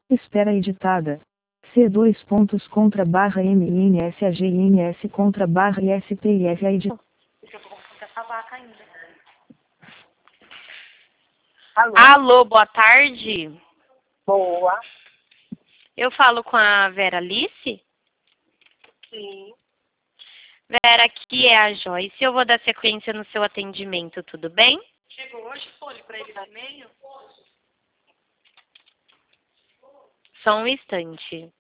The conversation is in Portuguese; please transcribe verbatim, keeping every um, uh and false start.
Espera editada. C dois pontos contra barra M N S A G N S contra barra I S P I F A editada. Essa vaca ainda. Alô? Alô, boa tarde. Boa. Eu falo com a Vera Alice. Sim. Vera, aqui é a Joyce. Eu vou dar sequência no seu atendimento, tudo bem? Chegou hoje, folha para ele esse e-mail? Só um instante.